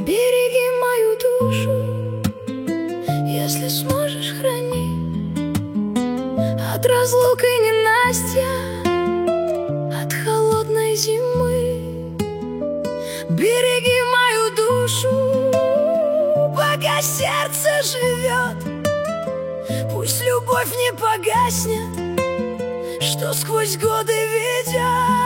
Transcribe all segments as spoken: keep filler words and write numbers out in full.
Береги мою душу, если сможешь, храни от разлуки ненастья, от холодной зимы. Береги мою душу, пока сердце живет. Пусть любовь не погаснет, что сквозь годы ведет.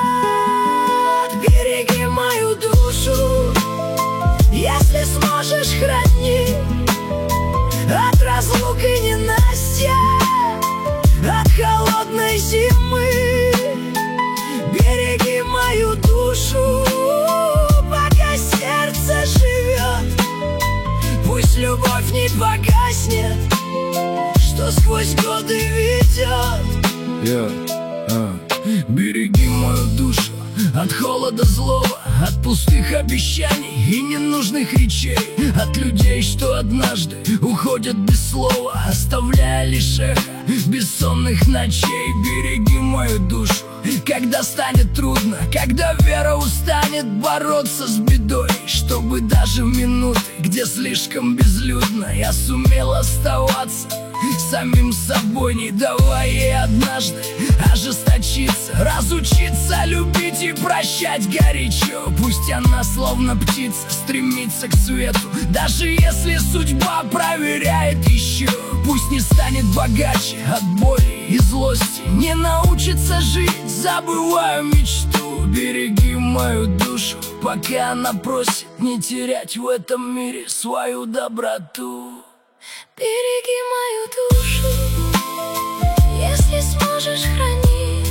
Береги мою душу, если сможешь, храни от разлуки ненастья, от холодной зимы. Береги мою душу, пока сердце живет. Пусть любовь не погаснет, что сквозь годы ведет. Yeah. Uh. Береги мою душу от холода злого, от пустых обещаний и ненужных речей, от людей, что однажды уходят без слова, оставляя лишь эхо бессонных ночей. Береги мою душу, когда станет трудно, когда вера устанет бороться с бедой, чтобы даже в минуты, где слишком безлюдно, я сумел оставаться самим собой, не давая ей однажды ожесточиться, разучиться любить и прощать горячо. Пусть она словно птица стремится к свету, даже если судьба проверяет еще. Пусть не станет богаче от боли и злости, не научится жить, забывая мечту. Береги мою душу, пока она просит не терять в этом мире свою доброту. Береги мою душу, если сможешь, храни